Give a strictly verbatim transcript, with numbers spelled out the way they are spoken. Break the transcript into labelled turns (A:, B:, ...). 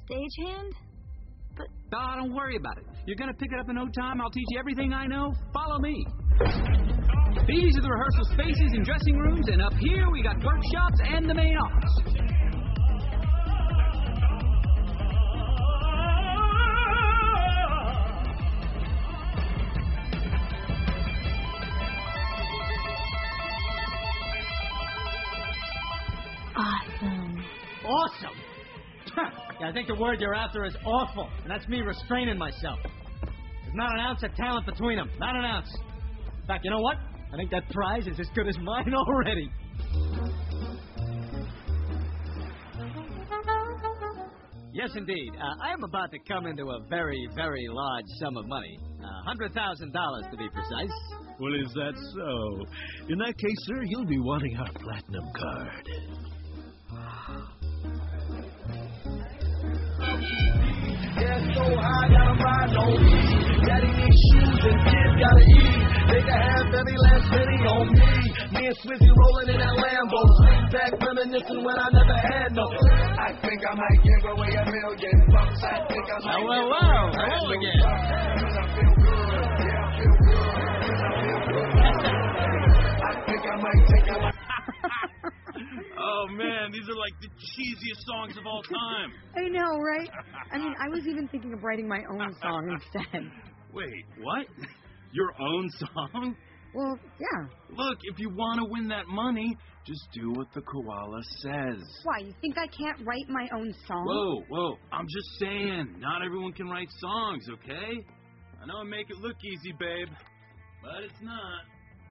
A: stagehand? But...
B: Oh, don't worry about it. You're going to pick it up in no time. I'll teach you everything I know. Follow me. These are the rehearsal spaces and dressing rooms, and up here we got workshops and the main office.
A: Awesome.
C: Awesome? Yeah, I think the word you're after is awful, and that's me restraining myself. There's not an ounce of talent between them. Not an ounce. In fact, you know what? I think that prize is as good as mine already. Yes, indeed. Uh, I am about to come into a very, very large sum of money. A uh, hundred thousand dollars to be precise.
D: Well, is that so? In that case, sir, you'll be wanting our platinum card.
E: Yeah, so high, gotta ride on me. Daddy needs shoes and kids gotta eat. They can have every last penny on me. Me and Swizzy rolling in that Lambo. Six pack reminiscing when I never had no. I think I might give away a million bucks. I think I might.
C: Well, well, well. Hello again.
E: I feel good. Yeah, I feel good. I feel good. I think I might take a.
F: Oh, man, these are like the cheesiest songs of all time.
G: I know, right? I mean, I was even thinking of writing my own song instead.
F: Wait, what? Your own song?
G: Well, yeah.
F: Look, if you want to win that money, just do what the koala says.
G: Why, you think I can't write my own song?
F: Whoa, whoa, I'm just saying, not everyone can write songs, okay? I know I make it look easy, babe, but it's not.